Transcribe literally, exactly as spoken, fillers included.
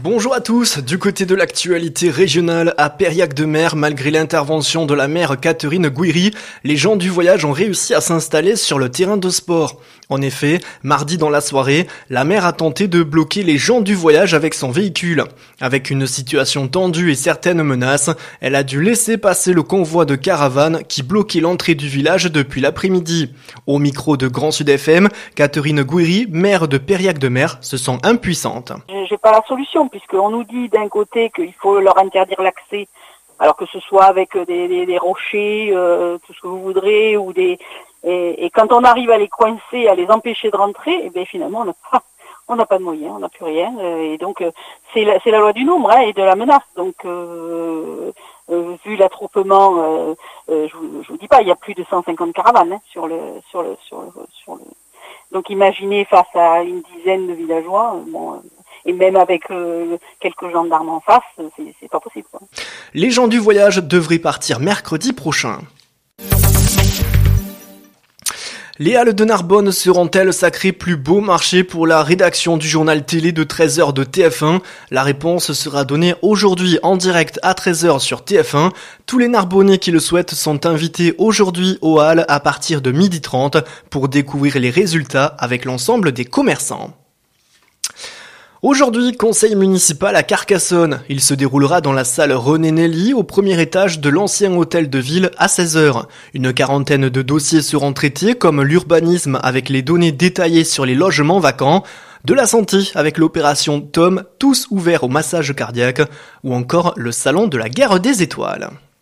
Bonjour à tous, du côté de l'actualité régionale à Périac-de-Mer, malgré l'intervention de la maire Catherine Gouiri, les gens du voyage ont réussi à s'installer sur le terrain de sport. En effet, mardi dans la soirée, la maire a tenté de bloquer les gens du voyage avec son véhicule. Avec une situation tendue et certaines menaces, elle a dû laisser passer le convoi de caravanes qui bloquait l'entrée du village depuis l'après-midi. Au micro de Grand Sud F M, Catherine Gouiri, maire de Périac-de-Mer, se sent impuissante. J'ai pas la solution, puisqu'on nous dit d'un côté qu'il faut leur interdire l'accès, alors que ce soit avec des, des, des rochers, euh, tout ce que vous voudrez, ou des et, et quand on arrive à les coincer, à les empêcher de rentrer, et bien finalement on n'a pas on n'a pas de moyens, on n'a plus rien, et donc c'est la, c'est la loi du nombre hein, et de la menace. Donc euh, euh, vu l'attroupement, euh, euh, je, vous, je vous dis pas, il y a plus de cent cinquante caravanes hein, sur le sur le sur le sur le. Donc imaginez face à une dizaine de villageois, bon. Et même avec euh, quelques gendarmes en face, c'est, c'est pas possible, quoi. Les gens du voyage devraient partir mercredi prochain. Les Halles de Narbonne seront-elles sacrées plus beau marché pour la rédaction du journal télé de treize heures de T F un? La réponse sera donnée aujourd'hui en direct à treize heures sur T F un. Tous les Narbonnais qui le souhaitent sont invités aujourd'hui aux Halles à partir de midi trente pour découvrir les résultats avec l'ensemble des commerçants. Aujourd'hui, conseil municipal à Carcassonne. Il se déroulera dans la salle René Nelly, au premier étage de l'ancien hôtel de ville à seize heures. Une quarantaine de dossiers seront traités comme l'urbanisme avec les données détaillées sur les logements vacants, de la santé avec l'opération Tom, tous ouverts au massage cardiaque, ou encore le salon de la guerre des étoiles.